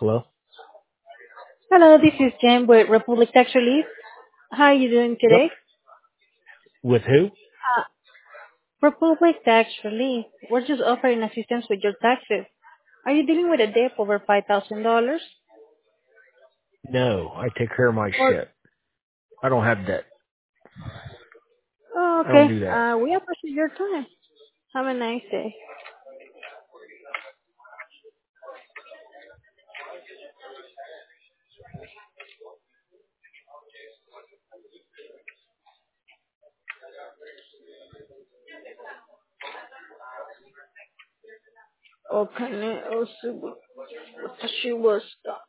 Hello? Hello, this is Jen with Republic Tax Relief. How are you doing Yep. today? With who? Uh, Republic Tax Relief. We're just offering assistance with your taxes. Are you dealing with a debt over $5,000? No, I take care of my Or shit. I don't have debt. oh, I don't okay. do that. We appreciate your time. Have a nice day. Okay, also, she was.